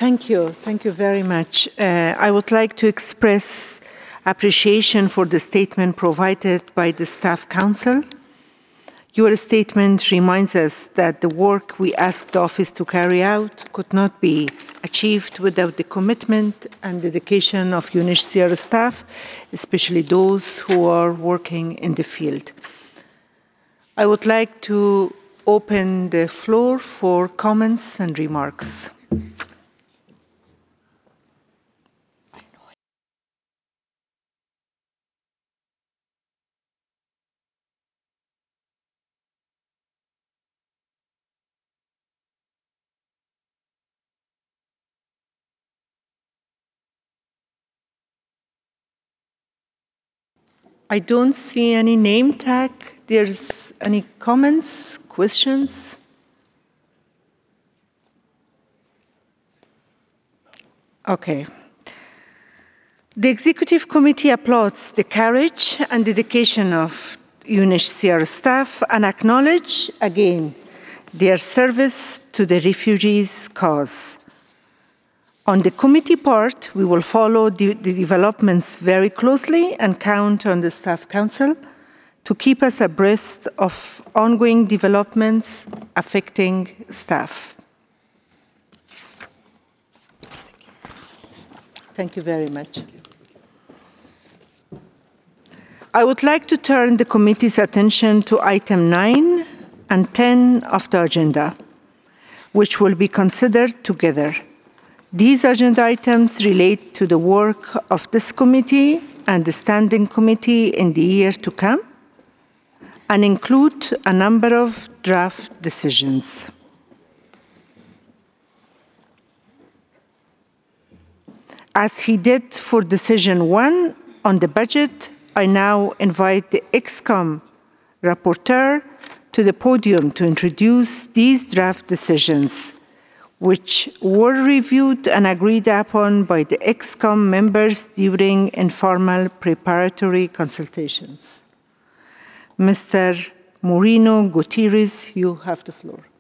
Thank you very much. I would like to express appreciation for the statement provided by the Staff Council. Your statement reminds us that the work we asked the Office to carry out could not be achieved without the commitment and dedication of UNHCR staff, especially those who are working in the field. I would like to open the floor for comments and remarks. I don't see any name tag. There's any comments, questions? Okay. The Executive Committee applauds the courage and dedication of UNHCR staff and acknowledge again their service to the refugees' cause. On the committee part, we will follow the developments very closely and count on the Staff Council to keep us abreast of ongoing developments affecting staff. Thank you very much. I would like to turn the committee's attention to item 9 and 10 of the agenda, which will be considered together. These agenda items relate to the work of this committee and the Standing Committee in the year to come and include a number of draft decisions. As he did for decision 1 on the budget, I now invite the ExCom rapporteur to the podium to introduce these draft decisions, which were reviewed and agreed upon by the ExCom members during informal preparatory consultations. Mr. Moreno Gutierrez, you have the floor.